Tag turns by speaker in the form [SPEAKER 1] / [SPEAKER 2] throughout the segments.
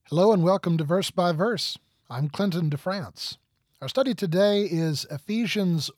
[SPEAKER 1] Hello and welcome to Verse by Verse. I'm Clinton DeFrance. Our study today is Ephesians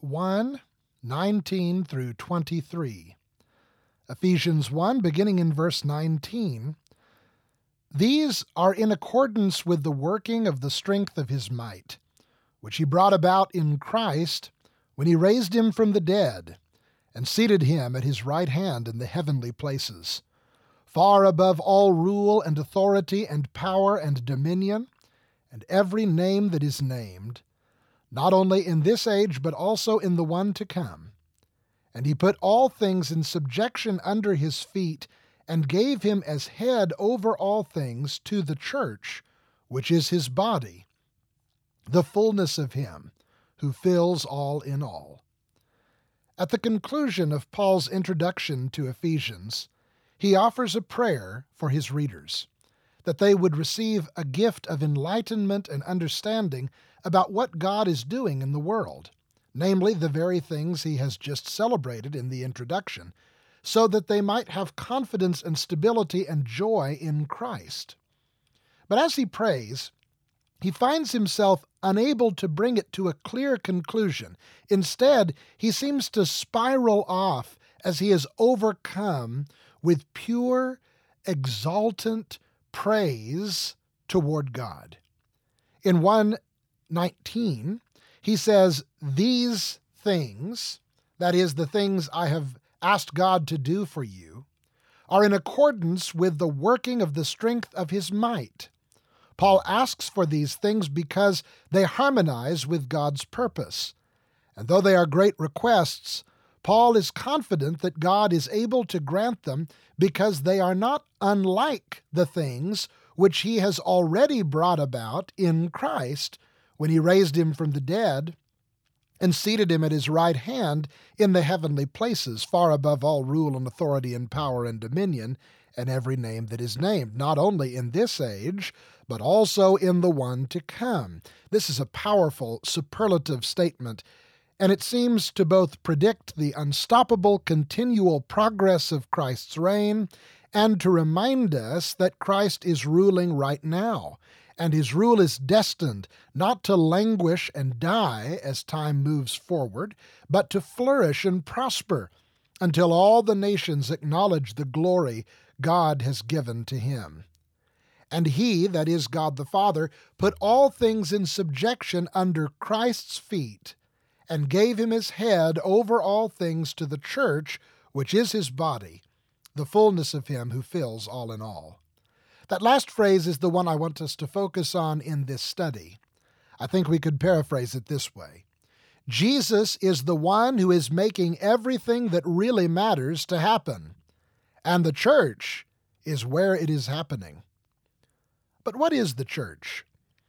[SPEAKER 1] 1:19 through 23. Ephesians 1, beginning in verse 19. These are in accordance with the working of the strength of his might, which he brought about in Christ when he raised him from the dead and seated him at his right hand in the heavenly places, far above all rule and authority and power and dominion, and every name that is named, not only in this age but also in the one to come. And he put all things in subjection under his feet, and gave him as head over all things to the church, which is his body, the fullness of him who fills all in all. At the conclusion of Paul's introduction to Ephesians, he offers a prayer for his readers, that they would receive a gift of enlightenment and understanding about what God is doing in the world, namely the very things he has just celebrated in the introduction, so that they might have confidence and stability and joy in Christ. But as he prays, he finds himself unable to bring it to a clear conclusion. Instead, he seems to spiral off as he is overcome with pure, exultant praise toward God. In 1:19, he says, "These things," that is, the things I have asked God to do for you, "are in accordance with the working of the strength of his might." Paul asks for these things because they harmonize with God's purpose. And though they are great requests, Paul is confident that God is able to grant them because they are not unlike the things which he has already brought about in Christ when he raised him from the dead and seated him at his right hand in the heavenly places, far above all rule and authority and power and dominion, and every name that is named, not only in this age, but also in the one to come. This is a powerful superlative statement, and it seems to both predict the unstoppable, continual progress of Christ's reign and to remind us that Christ is ruling right now, and his rule is destined not to languish and die as time moves forward, but to flourish and prosper until all the nations acknowledge the glory God has given to him. And he, that is God the Father, put all things in subjection under Christ's feet, and gave him his head over all things to the church, which is his body, the fullness of him who fills all in all. That last phrase is the one I want us to focus on in this study. I think we could paraphrase it this way. Jesus is the one who is making everything that really matters to happen, and the church is where it is happening. But what is the church?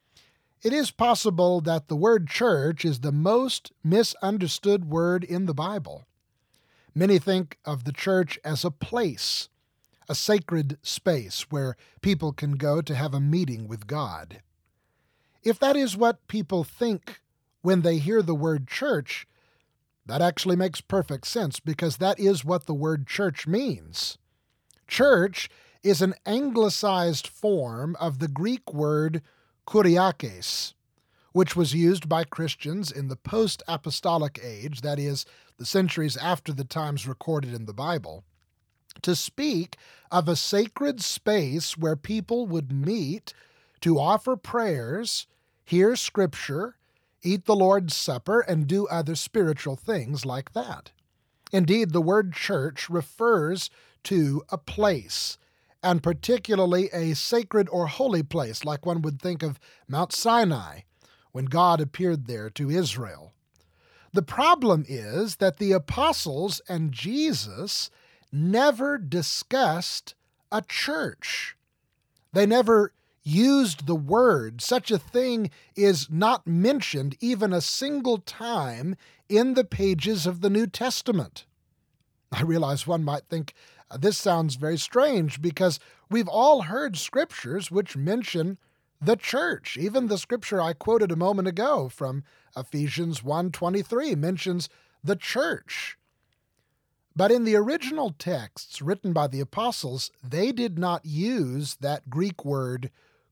[SPEAKER 1] It is possible that the word church is the most misunderstood word in the Bible. Many think of the church as a place, a sacred space where people can go to have a meeting with God. If that is what people think when they hear the word church, that actually makes perfect sense because that is what the word church means. Church is an anglicized form of the Greek word kuriakes, which was used by Christians in the post-apostolic age, that is, the centuries after the times recorded in the Bible, to speak of a sacred space where people would meet to offer prayers, hear Scripture, eat the Lord's Supper, and do other spiritual things like that. Indeed, the word church refers to a place, and particularly a sacred or holy place, like one would think of Mount Sinai, when God appeared there to Israel. The problem is that the apostles and Jesus never discussed a church. They never used the word. Such a thing is not mentioned even a single time in the pages of the New Testament. I realize one might think this sounds very strange because we've all heard scriptures which mention the church. Even the scripture I quoted a moment ago from Ephesians 1:23 mentions the church. But in the original texts written by the apostles, they did not use that Greek word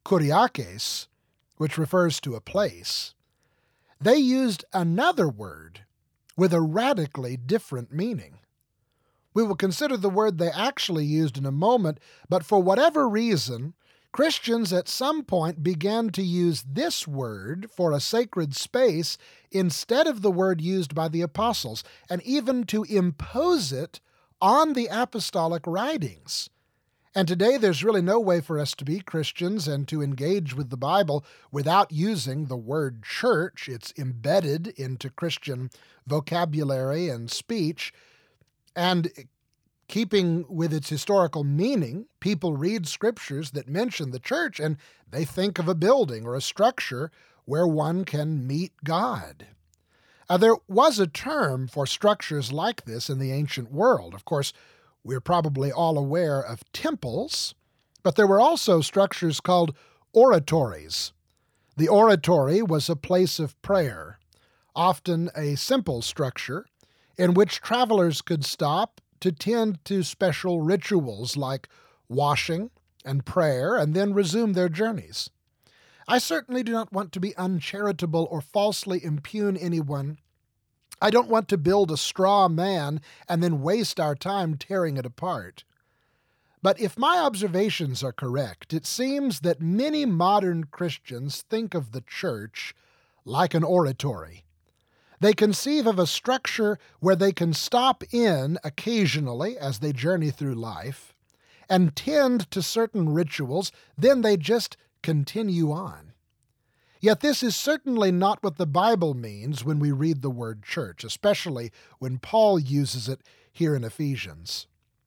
[SPEAKER 1] kuriakes, which refers to a place, they used another word with a radically different meaning. We will consider the word they actually used in a moment, but for whatever reason, Christians at some point began to use this word for a sacred space instead of the word used by the apostles, and even to impose it on the apostolic writings. And today there's really no way for us to be Christians and to engage with the Bible without using the word church. It's embedded into Christian vocabulary and speech. And keeping with its historical meaning, people read scriptures that mention the church and they think of a building or a structure where one can meet God. There was a term for structures like this in the ancient world. Of course, we're probably all aware of temples, but there were also structures called oratories. The oratory was a place of prayer, often a simple structure in which travelers could stop to tend to special rituals like washing and prayer and then resume their journeys. I certainly do not want to be uncharitable or falsely impugn anyone. I don't want to build a straw man and then waste our time tearing it apart. But if my observations are correct, it seems that many modern Christians think of the church like an oratory. They conceive of a structure where they can stop in occasionally as they journey through life and tend to certain rituals, then they just continue on. Yet this is certainly not what the Bible means when we read the word church, especially when Paul uses it here in Ephesians.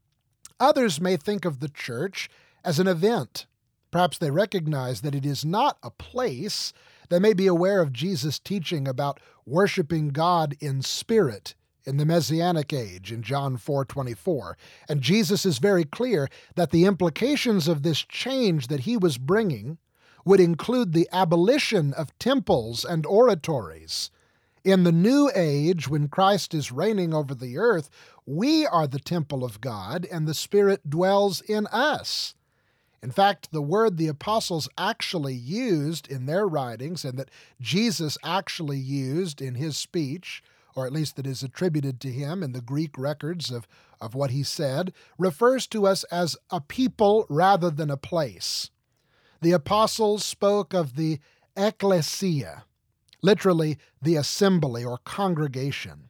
[SPEAKER 1] Others may think of the church as an event. Perhaps they recognize that it is not a place. They may be aware of Jesus' teaching about worshiping God in spirit in the Messianic age in John 4:24. And Jesus is very clear that the implications of this change that he was bringing would include the abolition of temples and oratories. In the new age, when Christ is reigning over the earth, we are the temple of God and the Spirit dwells in us. In fact, the word the apostles actually used in their writings and that Jesus actually used in his speech, or at least that is attributed to him in the Greek records of what he said, refers to us as a people rather than a place. The apostles spoke of the ecclesia, literally the assembly or congregation.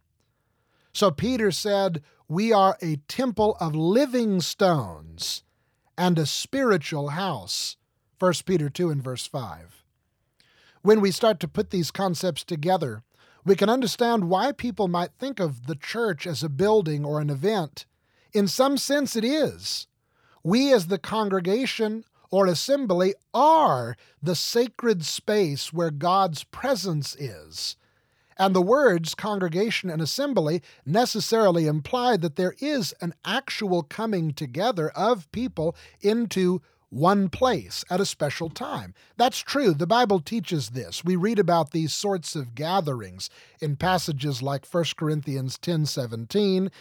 [SPEAKER 1] So Peter said, we are a temple of living stones and a spiritual house, 1 Peter 2 and verse 5. When we start to put these concepts together, we can understand why people might think of the church as a building or an event. In some sense it is. We as the congregation or assembly are the sacred space where God's presence is. And the words congregation and assembly necessarily imply that there is an actual coming together of people into one place at a special time. That's true. The Bible teaches this. We read about these sorts of gatherings in passages like 1 Corinthians 10:17,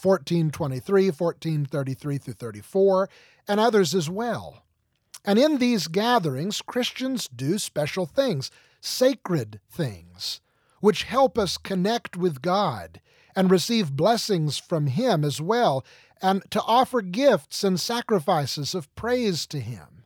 [SPEAKER 1] 14:23, 14:33 through 34, and others as well. And in these gatherings, Christians do special things, sacred things, which help us connect with God and receive blessings from Him as well, and to offer gifts and sacrifices of praise to Him.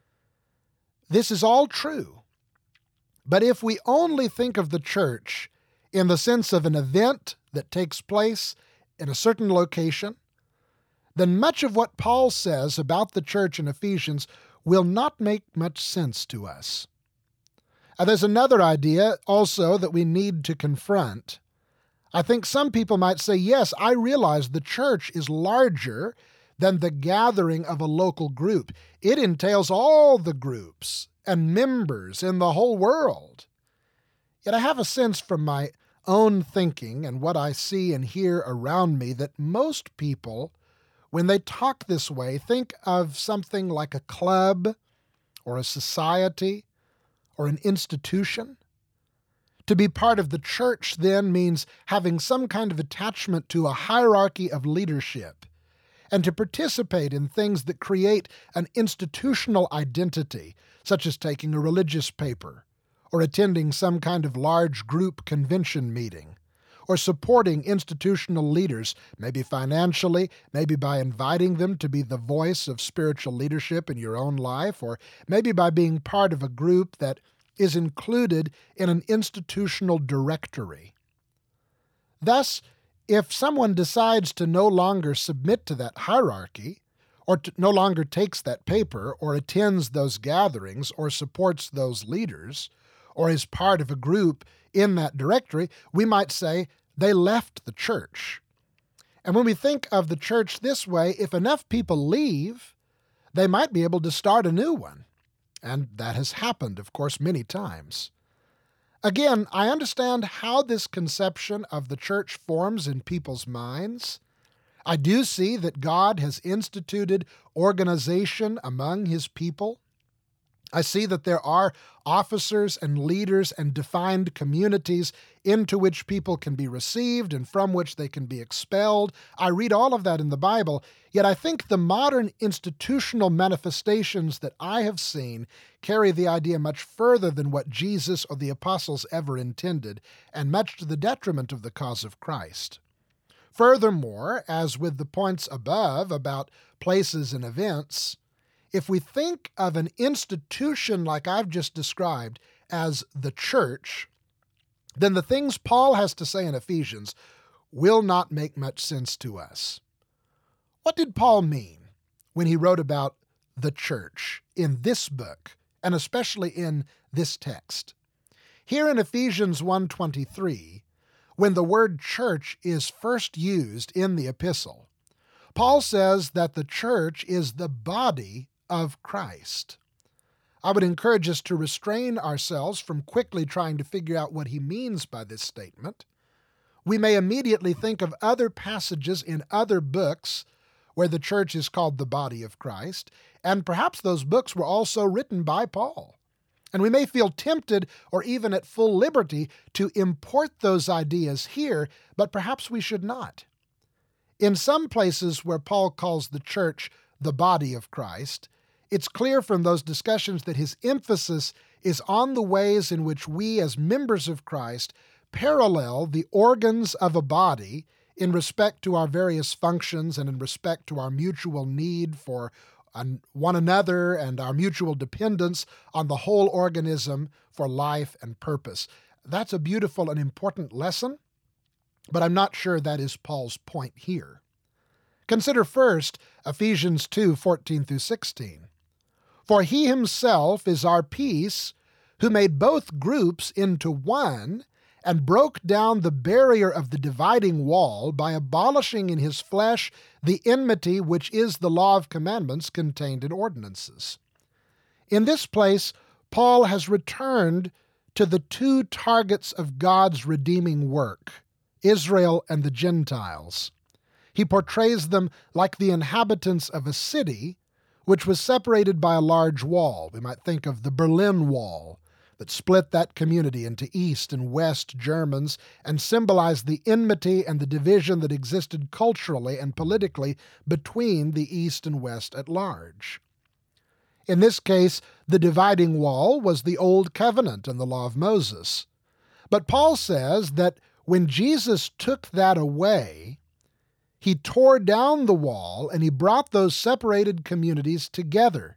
[SPEAKER 1] This is all true. But if we only think of the church in the sense of an event that takes place in a certain location, then much of what Paul says about the church in Ephesians will not make much sense to us. There's another idea also that we need to confront. I think some people might say, yes, I realize the church is larger than the gathering of a local group. It entails all the groups and members in the whole world. Yet I have a sense from my own thinking and what I see and hear around me that most people, when they talk this way, think of something like a club or a society or an institution. To be part of the church, then, means having some kind of attachment to a hierarchy of leadership. and to participate in things that create an institutional identity, such as taking a religious paper, or attending some kind of large group convention meeting, or supporting institutional leaders, maybe financially, maybe by inviting them to be the voice of spiritual leadership in your own life, or maybe by being part of a group that is included in an institutional directory. Thus, if someone decides to no longer submit to that hierarchy, or no longer takes that paper, or attends those gatherings, or supports those leaders, or is part of a group in that directory, we might say they left the church. And when we think of the church this way, if enough people leave, they might be able to start a new one. And that has happened, of course, many times. Again, I understand how this conception of the church forms in people's minds. I do see that God has instituted organization among His people. I see that there are officers and leaders and defined communities into which people can be received and from which they can be expelled. I read all of that in the Bible, yet I think the modern institutional manifestations that I have seen carry the idea much further than what Jesus or the apostles ever intended, and much to the detriment of the cause of Christ. Furthermore, as with the points above about places and events, if we think of an institution like I've just described as the church, then the things Paul has to say in Ephesians will not make much sense to us. What did Paul mean when he wrote about the church in this book, and especially in this text? Here in Ephesians 1:23, when the word church is first used in the epistle, Paul says that the church is the body of Christ. I would encourage us to restrain ourselves from quickly trying to figure out what he means by this statement. We may immediately think of other passages in other books where the church is called the body of Christ, and perhaps those books were also written by Paul. And we may feel tempted or even at full liberty to import those ideas here, but perhaps we should not. In some places where Paul calls the church the body of Christ, it's clear from those discussions that his emphasis is on the ways in which we as members of Christ parallel the organs of a body in respect to our various functions and in respect to our mutual need for one another and our mutual dependence on the whole organism for life and purpose. That's a beautiful and important lesson, but I'm not sure that is Paul's point here. Consider first Ephesians 2:14 through 16. For he himself is our peace, who made both groups into one, and broke down the barrier of the dividing wall by abolishing in his flesh the enmity which is the law of commandments contained in ordinances. In this place, Paul has returned to the two targets of God's redeeming work, Israel and the Gentiles. He portrays them like the inhabitants of a city which was separated by a large wall. We might think of the Berlin Wall that split that community into East and West Germans and symbolized the enmity and the division that existed culturally and politically between the East and West at large. In this case, the dividing wall was the Old Covenant and the Law of Moses. But Paul says that when Jesus took that away, he tore down the wall and he brought those separated communities together.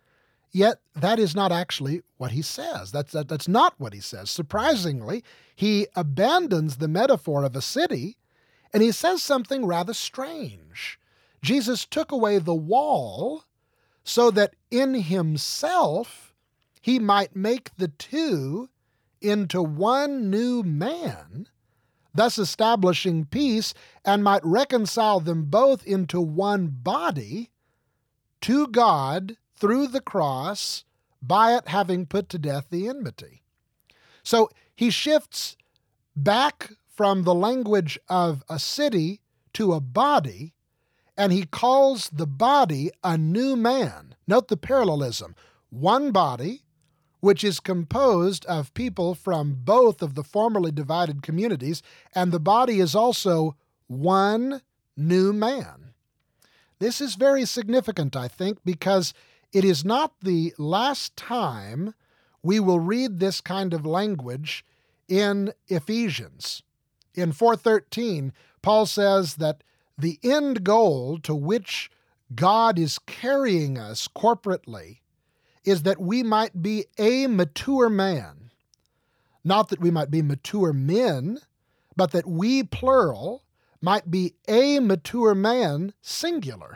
[SPEAKER 1] Yet that is not actually what he says. That's not what he says. Surprisingly, he abandons the metaphor of a city and he says something rather strange. Jesus took away the wall so that in himself he might make the two into one new man, thus establishing peace, and might reconcile them both into one body to God through the cross, by it having put to death the enmity. So he shifts back from the language of a city to a body, and he calls the body a new man. Note the parallelism. One body, which is composed of people from both of the formerly divided communities, and the body is also one new man. This is very significant, I think, because it is not the last time we will read this kind of language in Ephesians. In 4:13, Paul says that the end goal to which God is carrying us corporately is that we might be a mature man. Not that we might be mature men, but that we, plural, might be a mature man, singular.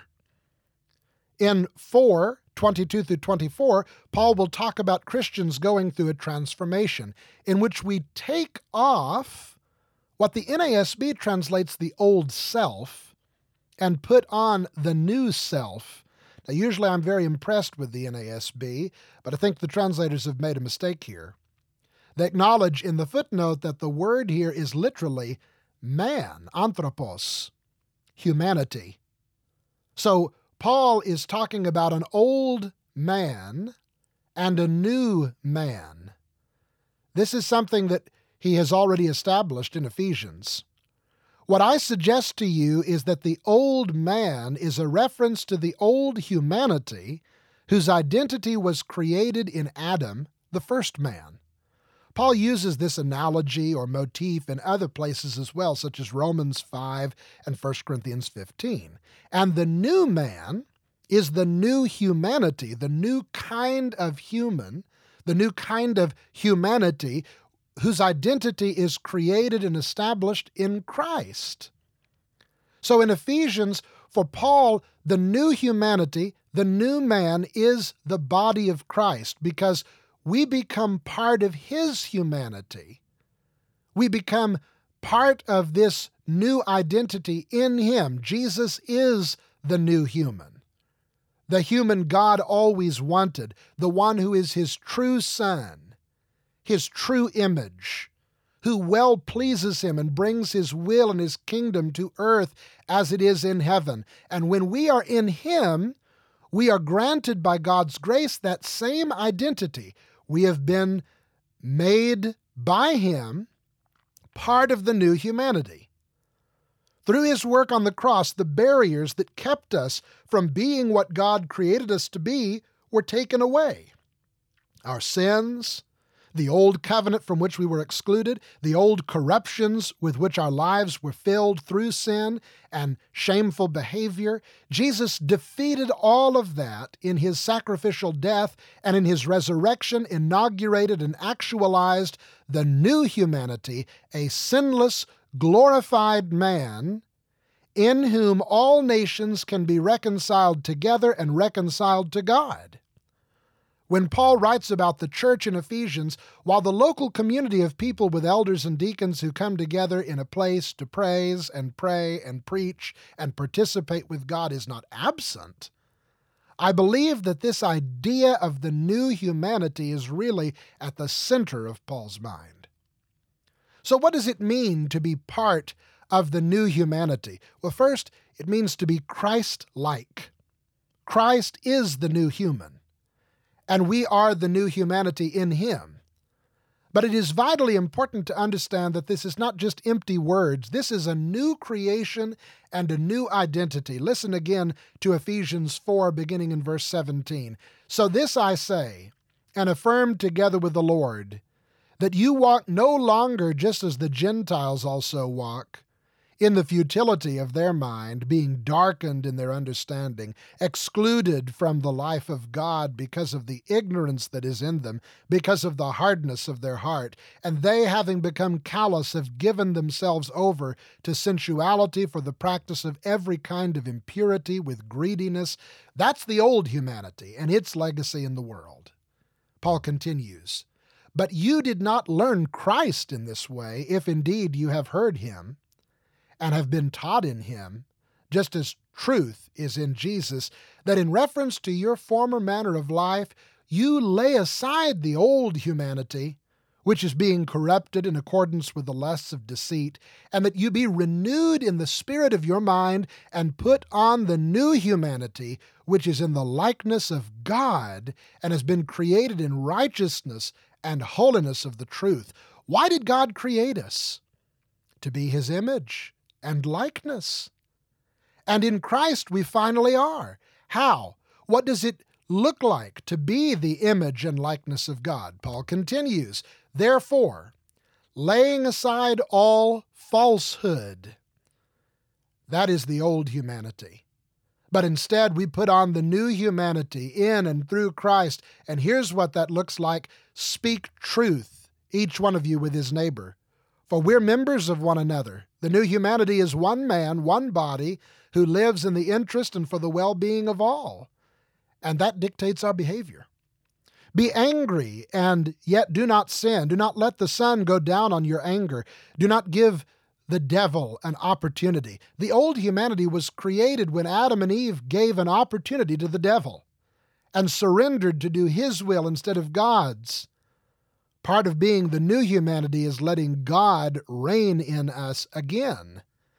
[SPEAKER 1] In 4:22 through 24, Paul will talk about Christians going through a transformation in which we take off what the NASB translates the old self and put on the new self. Now, usually I'm very impressed with the NASB, but I think the translators have made a mistake here. They acknowledge in the footnote that the word here is literally man, anthropos, humanity. So Paul is talking about an old man and a new man. This is something that he has already established in Ephesians. What I suggest to you is that the old man is a reference to the old humanity whose identity was created in Adam, the first man. Paul uses this analogy or motif in other places as well, such as Romans 5 and 1 Corinthians 15. And the new man is the new humanity, the new kind of human, the new kind of humanity whose identity is created and established in Christ. So in Ephesians, for Paul, the new humanity, the new man is the body of Christ because we become part of his humanity. We become part of this new identity in him. Jesus is the new human, the human God always wanted, the one who is his true son, his true image, who well pleases him and brings his will and his kingdom to earth as it is in heaven. And when we are in him, we are granted by God's grace that same identity. We have been made by him part of the new humanity. Through his work on the cross, the barriers that kept us from being what God created us to be were taken away. Our sins, the old covenant from which we were excluded, the old corruptions with which our lives were filled through sin and shameful behavior. Jesus defeated all of that in his sacrificial death, and in his resurrection inaugurated and actualized the new humanity, a sinless, glorified man in whom all nations can be reconciled together and reconciled to God. When Paul writes about the church in Ephesians, while the local community of people with elders and deacons who come together in a place to praise and pray and preach and participate with God is not absent, I believe that this idea of the new humanity is really at the center of Paul's mind. So what does it mean to be part of the new humanity? Well, first, it means to be Christ-like. Christ is the new human, and we are the new humanity in him. But it is vitally important to understand that this is not just empty words. This is a new creation and a new identity. Listen again to Ephesians 4, beginning in verse 17. So this I say, and affirm together with the Lord, that you walk no longer just as the Gentiles also walk, in the futility of their mind, being darkened in their understanding, excluded from the life of God because of the ignorance that is in them, because of the hardness of their heart. And they, having become callous, have given themselves over to sensuality for the practice of every kind of impurity with greediness. That's the old humanity and its legacy in the world. Paul continues, but you did not learn Christ in this way, if indeed you have heard him and have been taught in him, just as truth is in Jesus, that in reference to your former manner of life, you lay aside the old humanity, which is being corrupted in accordance with the lusts of deceit, and that you be renewed in the spirit of your mind, and put on the new humanity, which is in the likeness of God, and has been created in righteousness and holiness of the truth. Why did God create us? To be his image and likeness. And in Christ we finally are. How? What does it look like to be the image and likeness of God? Paul continues, therefore, laying aside all falsehood. That is the old humanity. But instead, we put on the new humanity in and through Christ. And here's what that looks like. Speak truth, each one of you with his neighbor. For we're members of one another. The new humanity is one man, one body, who lives in the interest and for the well-being of all. And that dictates our behavior. Be angry, and yet do not sin. Do not let the sun go down on your anger. Do not give the devil an opportunity. The old humanity was created when Adam and Eve gave an opportunity to the devil and surrendered to do his will instead of God's. Part of being the new humanity is letting God reign in us again.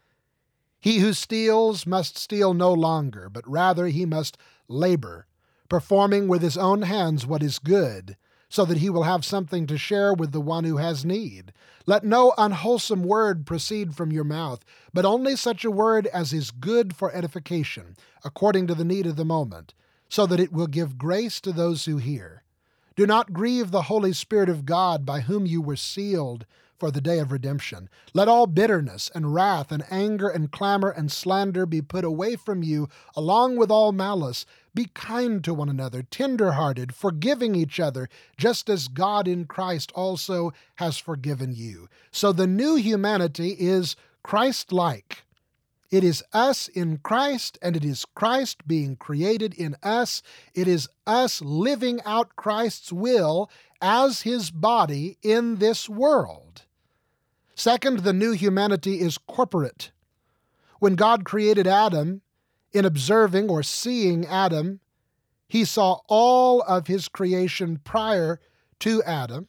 [SPEAKER 1] He who steals must steal no longer, but rather he must labor, performing with his own hands what is good, so that he will have something to share with the one who has need. Let no unwholesome word proceed from your mouth, but only such a word as is good for edification, according to the need of the moment, so that it will give grace to those who hear. Do not grieve the Holy Spirit of God, by whom you were sealed for the day of redemption. Let all bitterness and wrath and anger and clamor and slander be put away from you, along with all malice. Be kind to one another, tender-hearted, forgiving each other, just as God in Christ also has forgiven you. So the new humanity is Christ-like. It is us in Christ, and it is Christ being created in us. It is us living out Christ's will as his body in this world. Second, the new humanity is corporate. When God created Adam, in observing or seeing Adam, he saw all of his creation prior to Adam.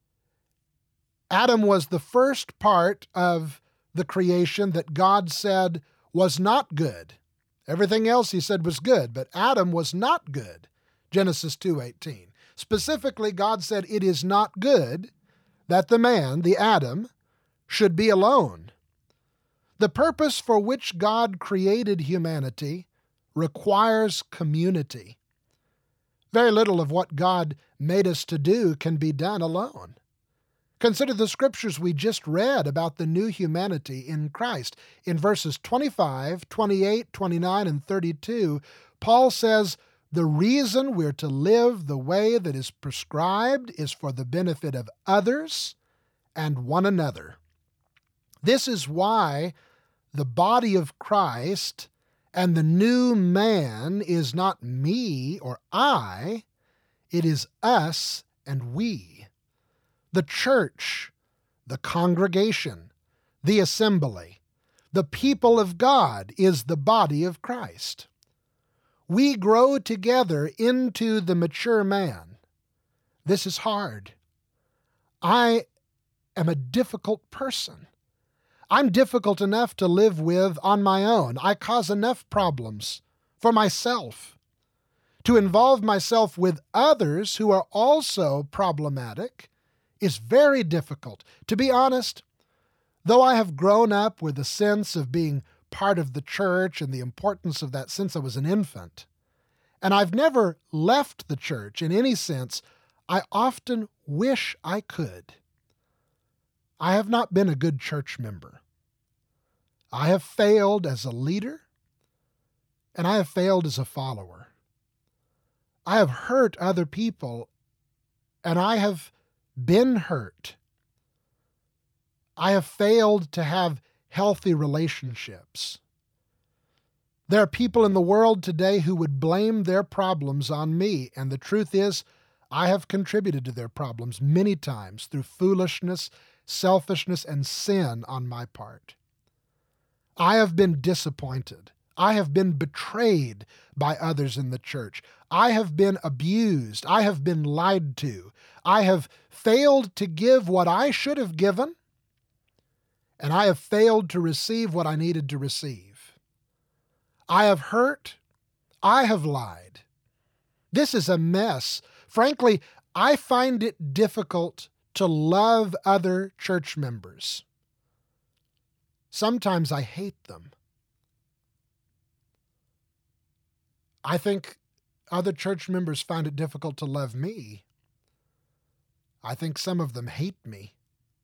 [SPEAKER 1] Adam was the first part of the creation that God said was not good. Everything else he said was good, but Adam was not good. Genesis 2:18. Specifically, God said it is not good that the man, the Adam, should be alone. The purpose for which God created humanity requires community. Very little of what God made us to do can be done alone. Consider the scriptures we just read about the new humanity in Christ. In verses 25, 28, 29, and 32, Paul says, the reason we're to live the way that is prescribed is for the benefit of others and one another. This is why the body of Christ and the new man is not me or I, it is us and we. The church, the congregation, the assembly, the people of God is the body of Christ. We grow together into the mature man. This is hard. I am a difficult person. I'm difficult enough to live with on my own. I cause enough problems for myself. To involve myself with others who are also problematic is very difficult. To be honest, though I have grown up with a sense of being part of the church and the importance of that since I was an infant, and I've never left the church in any sense, I often wish I could. I have not been a good church member. I have failed as a leader, and I have failed as a follower. I have hurt other people, and I have been hurt. I have failed to have healthy relationships. There are people in the world today who would blame their problems on me, and the truth is, I have contributed to their problems many times through foolishness, selfishness, and sin on my part. I have been disappointed. I have been betrayed by others in the church. I have been abused. I have been lied to. I have failed to give what I should have given, and I have failed to receive what I needed to receive. I have hurt. I have lied. This is a mess. Frankly, I find it difficult to love other church members. Sometimes I hate them. I think other church members find it difficult to love me. I think some of them hate me.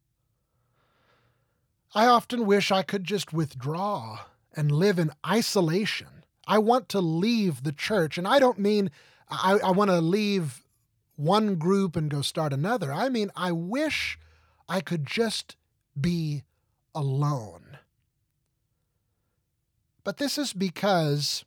[SPEAKER 1] I often wish I could just withdraw and live in isolation. I want to leave the church, and I don't mean I want to leave one group and go start another. I mean, I wish I could just be alone. But this is because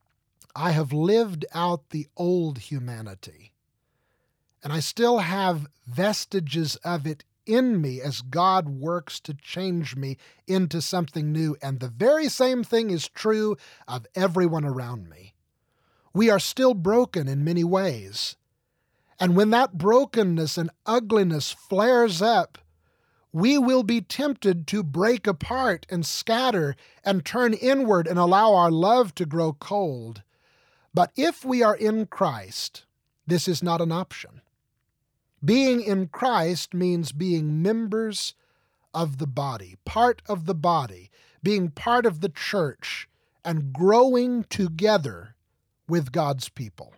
[SPEAKER 1] I have lived out the old humanity, and I still have vestiges of it in me as God works to change me into something new. And the very same thing is true of everyone around me. We are still broken in many ways. And when that brokenness and ugliness flares up, we will be tempted to break apart and scatter and turn inward and allow our love to grow cold. But if we are in Christ, this is not an option. Being in Christ means being members of the body, part of the body, being part of the church, and growing together with God's people.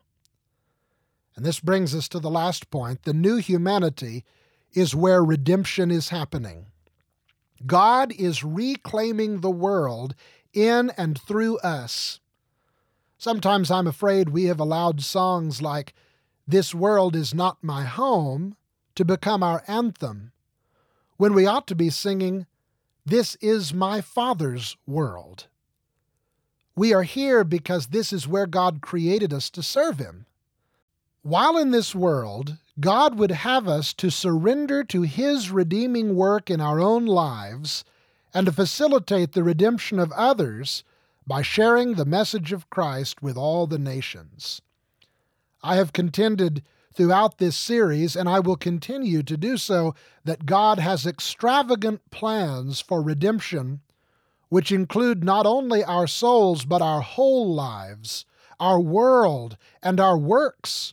[SPEAKER 1] And this brings us to the last point. The new humanity is where redemption is happening. God is reclaiming the world in and through us. Sometimes I'm afraid we have allowed songs like "This World Is Not My Home" to become our anthem, when we ought to be singing, "This is my Father's world." We are here because this is where God created us to serve Him. While in this world, God would have us to surrender to His redeeming work in our own lives and to facilitate the redemption of others by sharing the message of Christ with all the nations. I have contended throughout this series, and I will continue to do so, that God has extravagant plans for redemption, which include not only our souls, but our whole lives, our world, and our works.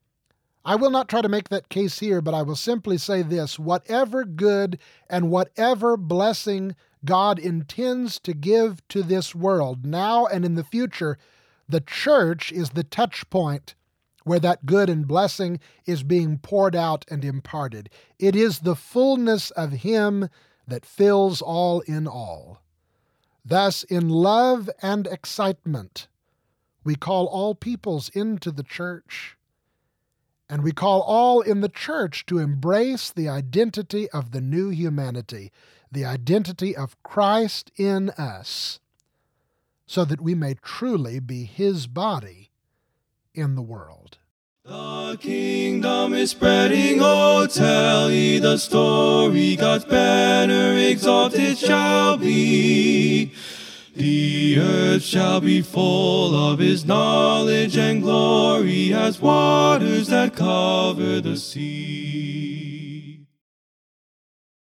[SPEAKER 1] I will not try to make that case here, but I will simply say this: whatever good and whatever blessing God intends to give to this world, now and in the future, the church is the touch point where that good and blessing is being poured out and imparted. It is the fullness of Him that fills all in all. Thus, in love and excitement, we call all peoples into the church, and we call all in the church to embrace the identity of the new humanity, the identity of Christ in us, so that we may truly be His body in the world.
[SPEAKER 2] The kingdom is spreading, oh, tell ye the story, God's banner exalted shall be. The earth shall be full of His knowledge and glory as waters that cover the sea.